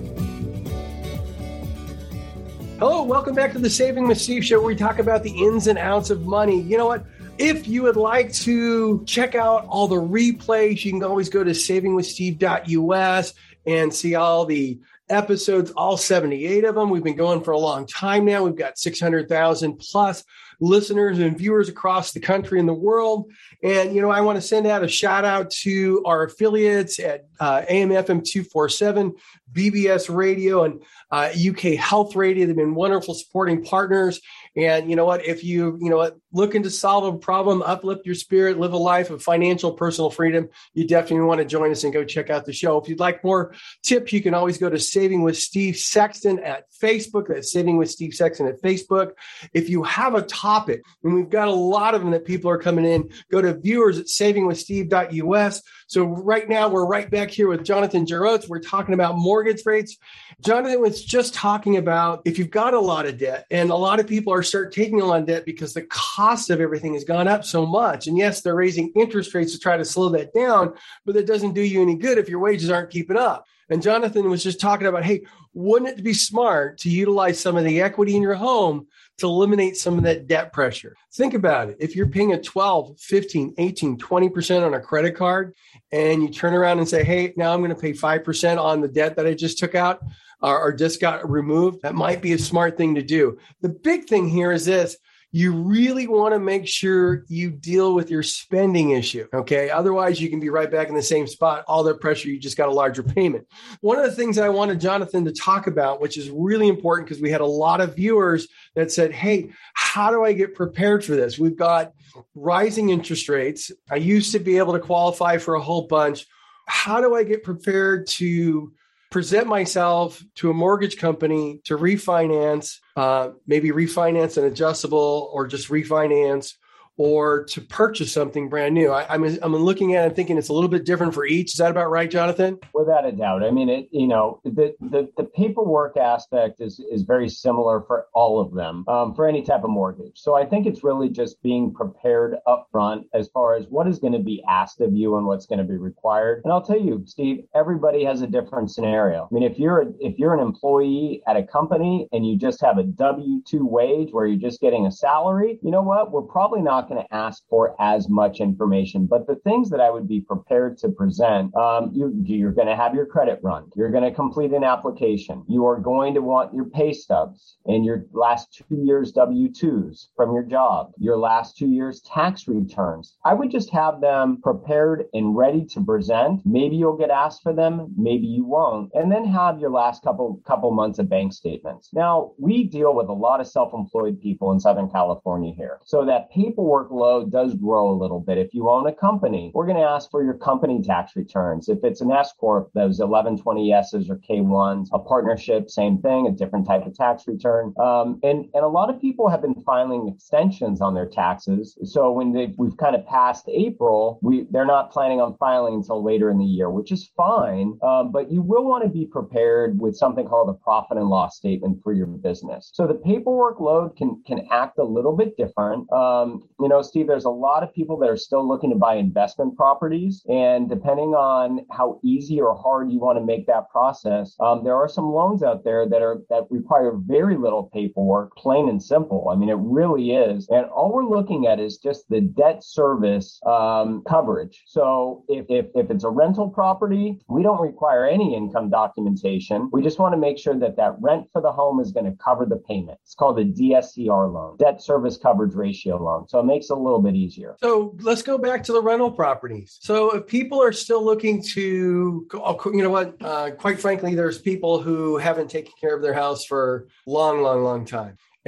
Hello, welcome back to the Saving with Steve show, where we talk about the ins and outs of money. You know what? If you would like to check out all the replays, you can always go to saving with steve dot U S and see all the episodes, all seventy-eight of them. We've been going for a long time now. We've got six hundred thousand plus listeners and viewers across the country and the world. And, you know, I want to send out a shout out to our affiliates at uh, A M F M two forty-seven, B B S Radio, and uh, U K Health Radio. They've been wonderful supporting partners. And you know what, if you, you know what, looking to solve a problem, uplift your spirit, live a life of financial personal freedom, you definitely want to join us and go check out the show. If you'd like more tips, you can always go to Saving with Steve Sexton at Facebook. That's Saving with Steve Sexton at Facebook. If you have a topic, and we've got a lot of them that people are coming in, go to viewers at saving with steve dot U S. So right now we're right back here with Jonathan Jarotz. We're talking about mortgage rates. Jonathan was just talking about if you've got a lot of debt, and a lot of people are start taking on debt because the cost of everything has gone up so much. And yes, they're raising interest rates to try to slow that down, but that doesn't do you any good if your wages aren't keeping up. And Jonathan was just talking about, hey, wouldn't it be smart to utilize some of the equity in your home to eliminate some of that debt pressure? Think about it. If you're paying a twelve, fifteen, eighteen, twenty percent on a credit card, and you turn around and say, hey, now I'm going to pay five percent on the debt that I just took out or, or just got removed, that might be a smart thing to do. The big thing here is this. You really want to make sure you deal with your spending issue, okay? Otherwise, you can be right back in the same spot. All that pressure, you just got a larger payment. One of the things I wanted Jonathan to talk about, which is really important because we had a lot of viewers that said, hey, how do I get prepared for this? We've got rising interest rates. I used to be able to qualify for a whole bunch. How do I get prepared to present myself to a mortgage company to refinance, uh, maybe refinance an adjustable or just refinance, or to purchase something brand new? I, I'm, I'm looking at it and thinking it's a little bit different for each. Is that about right, Jonathan? Without a doubt. I mean, it, you know, the, the, the paperwork aspect is, is very similar for all of them, um, for any type of mortgage. So I think it's really just being prepared up front as far as what is going to be asked of you and what's going to be required. And I'll tell you, Steve, everybody has a different scenario. I mean, if you're, a, if you're an employee at a company and you just have a W two wage where you're just getting a salary, you know what? We're probably not going to ask for as much information. But the things that I would be prepared to present, um, you, you're going to have your credit run. You're going to complete an application. You are going to want your pay stubs and your last two years W twos from your job, your last two years tax returns. I would just have them prepared and ready to present. Maybe you'll get asked for them, maybe you won't. And then have your last couple, couple months of bank statements. Now, we deal with a lot of self-employed people in Southern California here. So that paperwork load does grow a little bit. If you own a company, we're going to ask for your company tax returns. If it's an S corp, those eleven twenty S's or K ones, a partnership, same thing, a different type of tax return. Um, and, and a lot of people have been filing extensions on their taxes. So when they we've kind of passed April, we they're not planning on filing until later in the year, which is fine. Um, but you will want to be prepared with something called a profit and loss statement for your business. So the paperwork load can can act a little bit different. Um, you know, Steve, there's a lot of people that are still looking to buy investment properties. And depending on how easy or hard you want to make that process, um, there are some loans out there that are that require very little paperwork, plain and simple. I mean, it really is. And all we're looking at is just the debt service um, coverage. So if, if, if it's a rental property, we don't require any income documentation. We just want to make sure that that rent for the home is going to cover the payment. It's called a D S C R loan, debt service coverage ratio loan. So it makes it a little bit easier. So let's go back to the rental properties. So if people are still looking to, you know what, uh, quite frankly, there's people who haven't taken care of their house for a long, long, long time.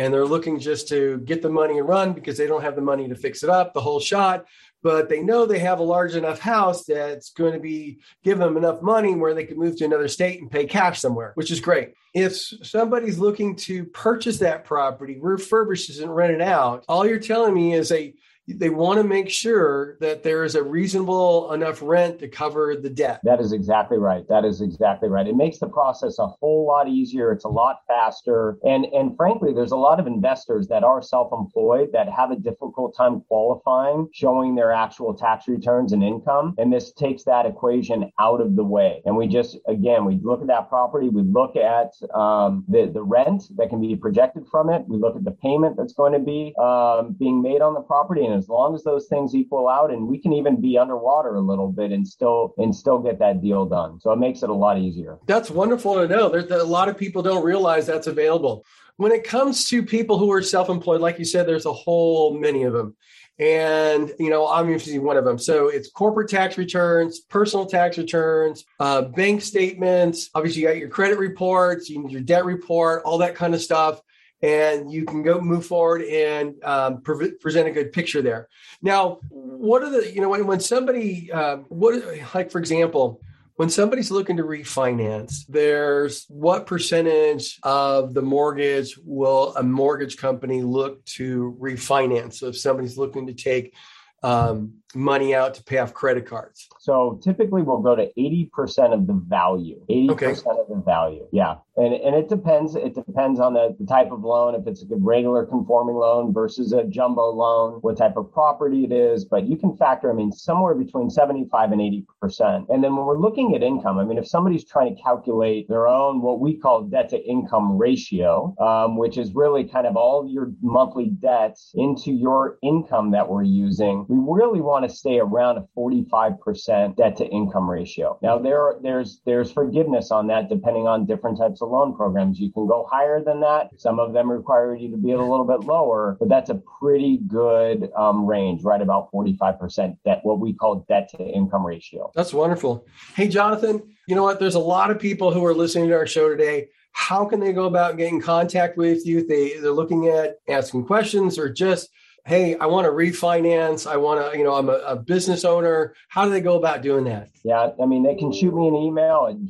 and they're looking just to get the money and run because they don't have the money to fix it up, the whole shot. But they know they have a large enough house that's going to be give them enough money where they can move to another state and pay cash somewhere, which is great. If somebody's looking to purchase that property, refurbish it and rent it out, all you're telling me is a they want to make sure that there is a reasonable enough rent to cover the debt. That is exactly right. That is exactly right. It makes the process a whole lot easier. It's a lot faster. And, and frankly, there's a lot of investors that are self-employed that have a difficult time qualifying, showing their actual tax returns and income. And this takes that equation out of the way. And we just, again, we look at that property. We look at um, the, the rent that can be projected from it. We look at the payment that's going to be um, being made on the property. And as long as those things equal out, and we can even be underwater a little bit and still and still get that deal done. So it makes it a lot easier. That's wonderful to know. There's a lot of people don't realize that's available. When it comes to people who are self-employed, like you said, there's a whole many of them. And, you know, I'm usually one of them. So it's corporate tax returns, personal tax returns, uh, bank statements. Obviously, you got your credit reports, you need your debt report, all that kind of stuff. And you can go move forward and um, pre- present a good picture there. Now, what are the, you know, when, when somebody, um, what, like, for example, when somebody's looking to refinance, there's what percentage of the mortgage will a mortgage company look to refinance? So if somebody's looking to take um, money out to pay off credit cards. So typically we'll go to eighty percent of the value, eighty percent okay. of the value. Yeah. And and it depends. It depends on the, the type of loan, if it's a regular conforming loan versus a jumbo loan, what type of property it is. But you can factor, I mean, somewhere between seventy-five and eighty percent. And then when we're looking at income, I mean, if somebody's trying to calculate their own, what we call debt to income ratio, um, which is really kind of all your monthly debts into your income that we're using, we really want to stay around a forty-five percent debt to income ratio. Now, there, there's, there's forgiveness on that depending on different types of loan programs. You can go higher than that. Some of them require you to be a little bit lower, but that's a pretty good um, range, right about forty-five percent debt, what we call debt to income ratio. That's wonderful. Hey, Jonathan, you know what? There's a lot of people who are listening to our show today. How can they go about getting in contact with you if they, they're looking at asking questions or just, hey, I want to refinance. I want to, you know, I'm a, a business owner. How do they go about doing that? Yeah, I mean, they can shoot me an email at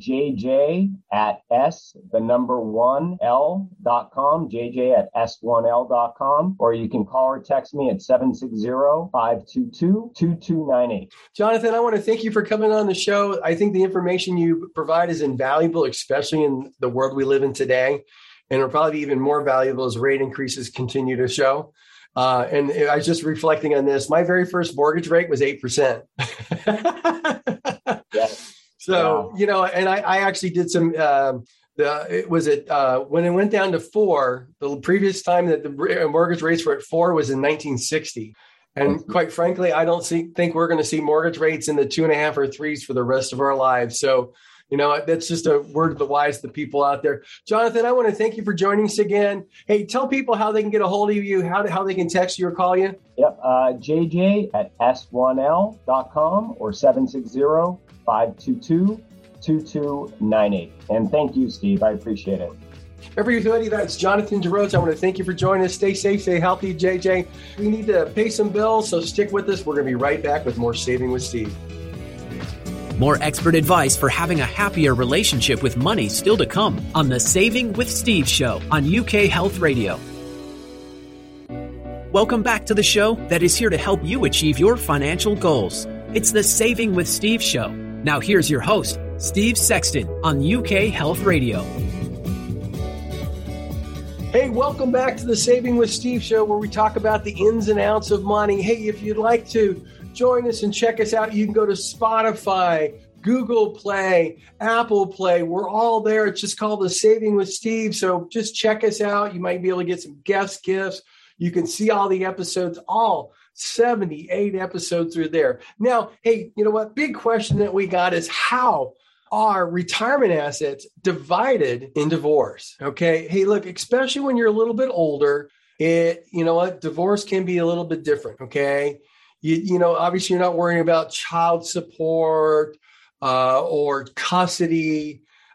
jj at s, the number one, l dot com, jj at s one l dot com, or you can call or text me at seven six zero, five two two, two two nine eight. Jonathan, I want to thank you for coming on the show. I think the information you provide is invaluable, especially in the world we live in today, and it'll probably be even more valuable as rate increases continue to show. Uh, and I was just reflecting on this. My very first mortgage rate was eight percent. Yes. So, yeah. you know, and I, I actually did some, uh, the, it was it, uh, when it went down to four, the previous time that the mortgage rates were at four was in nineteen sixty. And quite frankly, I don't see, think we're going to see mortgage rates in the two and a half or threes for the rest of our lives. So, you know, that's just a word of the wise to the people out there. Jonathan, I want to thank you for joining us again. Hey, tell people how they can get a hold of you, how, how they can text you or call you. Yep, uh, jj at s one l dot com or seven six zero, five two two, two two nine eight. And thank you, Steve. I appreciate it. Everybody, that's Jonathan DeRose. I want to thank you for joining us. Stay safe, stay healthy, J J. We need to pay some bills, so stick with us. We're going to be right back with more Saving with Steve. More expert advice for having a happier relationship with money still to come on the Saving with Steve show on U K Health Radio. Welcome back to the show that is here to help you achieve your financial goals. It's the Saving with Steve show. Now here's your host, Steve Sexton on U K Health Radio. Hey, welcome back to the Saving with Steve show, where we talk about the ins and outs of money. Hey, if you'd like to join us and check us out, you can go to Spotify, Google Play, Apple Play. We're all there. It's just called the Saving with Steve. So just check us out. You might be able to get some guest gifts. You can see all the episodes, all seventy-eight episodes are there. Now, hey, you know what? Big question that we got is how are retirement assets divided in divorce? Okay. Hey, look, especially when you're a little bit older, it, you know what? Divorce can be a little bit different. Okay. You, you know, obviously you're not worrying about child support uh, or custody.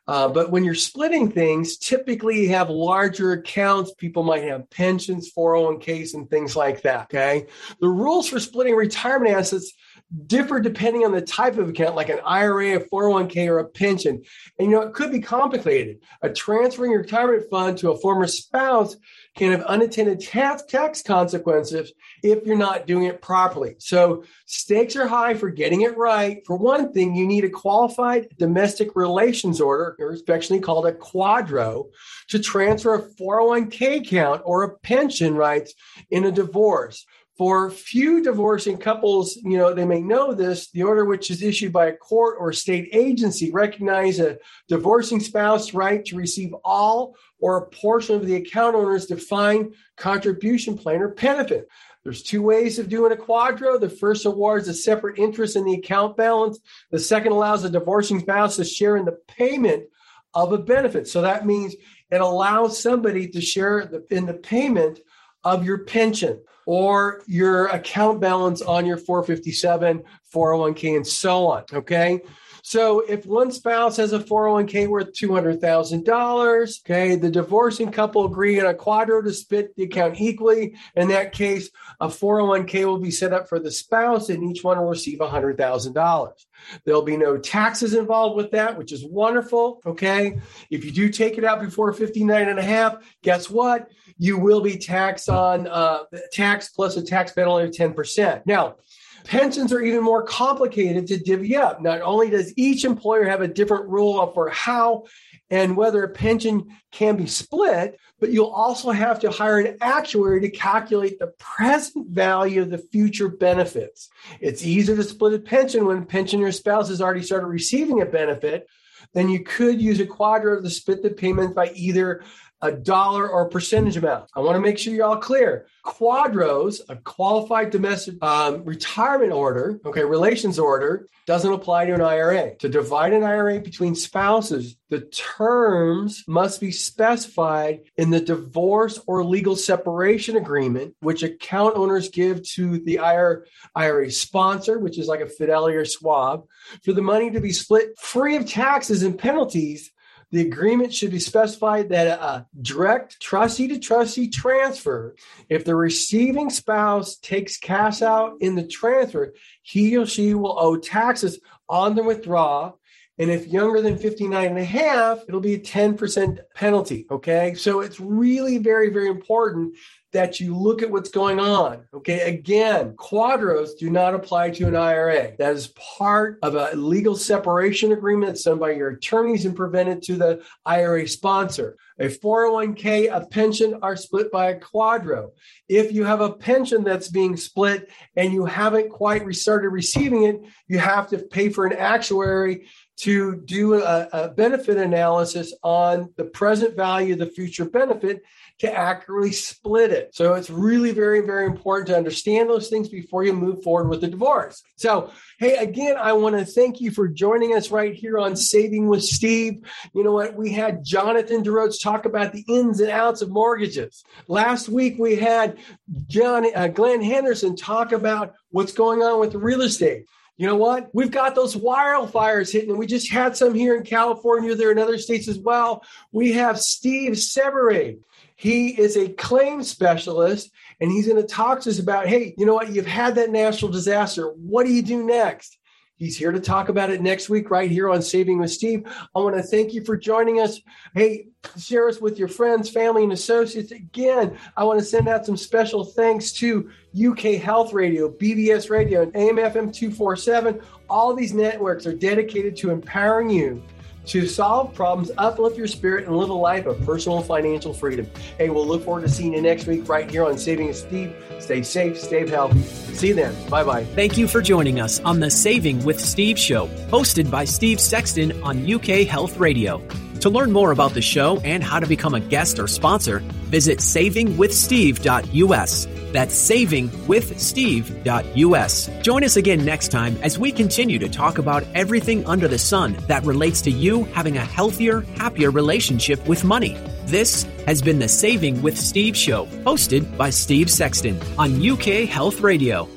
Uh, but when you're splitting things, typically you have larger accounts. People might have pensions, four oh one k's, and things like that, okay? The rules for splitting retirement assets differ depending on the type of account, like an I R A, a four oh one k, or a pension. And, you know, it could be complicated. A transferring your retirement fund to a former spouse can have unintended tax, tax consequences if you're not doing it properly. So stakes are high for getting it right. For one thing, you need a qualified domestic relations order, or affectionately called a quadro, to transfer a four oh one k account or a pension rights in a divorce. For few divorcing couples, you know, they may know this, the order, which is issued by a court or state agency, recognize a divorcing spouse's right to receive all or a portion of the account owner's defined contribution plan or benefit. There's two ways of doing a quadro. The first awards a separate interest in the account balance. The second allows the divorcing spouse to share in the payment of a benefit. So that means it allows somebody to share in the payment of your pension or your account balance on your four fifty-seven, four oh one k, and so on, okay? So if one spouse has a four oh one k worth two hundred thousand dollars, okay, the divorcing couple agree on a quadro to split the account equally. In that case, a four oh one k will be set up for the spouse, and each one will receive one hundred thousand dollars. There'll be no taxes involved with that, which is wonderful, okay? If you do take it out before fifty-nine and a half, guess what? You will be taxed on uh, tax plus a tax penalty of ten percent. Now, pensions are even more complicated to divvy up. Not only does each employer have a different rule for how and whether a pension can be split, but you'll also have to hire an actuary to calculate the present value of the future benefits. It's easier to split a pension when pensioner spouse has already started receiving a benefit. Then you could use a quadro to split the payment by either a dollar or percentage amount. I want to make sure you're all clear. Quadros, a qualified domestic um, retirement order, okay, relations order, doesn't apply to an I R A. To divide an I R A between spouses, the terms must be specified in the divorce or legal separation agreement, which account owners give to the I R A sponsor, which is like a Fidelity or Schwab. For the money to be split free of taxes and penalties, the agreement should be specified that a direct trustee-to-trustee transfer, if the receiving spouse takes cash out in the transfer, he or she will owe taxes on the withdrawal. And if younger than fifty-nine and a half, it'll be a ten percent penalty, okay? So it's really very, very important that you look at what's going on, okay? Again, quadros do not apply to an I R A. That is part of a legal separation agreement that's done by your attorneys and presented to the I R A sponsor. A four oh one k, a pension are split by a quadro. If you have a pension that's being split and you haven't quite started receiving it, you have to pay for an actuary to do a, a benefit analysis on the present value of the future benefit to accurately split it. So it's really very, very important to understand those things before you move forward with the divorce. So, hey, again, I want to thank you for joining us right here on Saving with Steve. You know what? We had Jonathan DeRoach talk about the ins and outs of mortgages. Last week, we had John, uh, Glenn Henderson talk about what's going on with real estate. You know what? We've got those wildfires hitting, and we just had some here in California. There are in other states as well. We have Steve Severade. He is a claims specialist, and he's going to talk to us about, hey, you know what? You've had that natural disaster. What do you do next? He's here to talk about it next week right here on Saving with Steve. I want to thank you for joining us. Hey, share us with your friends, family, and associates. Again, I want to send out some special thanks to U K Health Radio, B B S Radio, and A M F M two forty-seven. All these networks are dedicated to empowering you to solve problems, uplift your spirit, and live a life of personal financial freedom. Hey, we'll look forward to seeing you next week right here on Saving with Steve. Stay safe, stay healthy. See you then. Bye-bye. Thank you for joining us on the Saving with Steve show, hosted by Steve Sexton on U K Health Radio. To learn more about the show and how to become a guest or sponsor, visit saving with steve dot u s. That's saving with steve dot u s. Join us again next time as we continue to talk about everything under the sun that relates to you having a healthier, happier relationship with money. This has been the Saving with Steve show, hosted by Steve Sexton on U K Health Radio.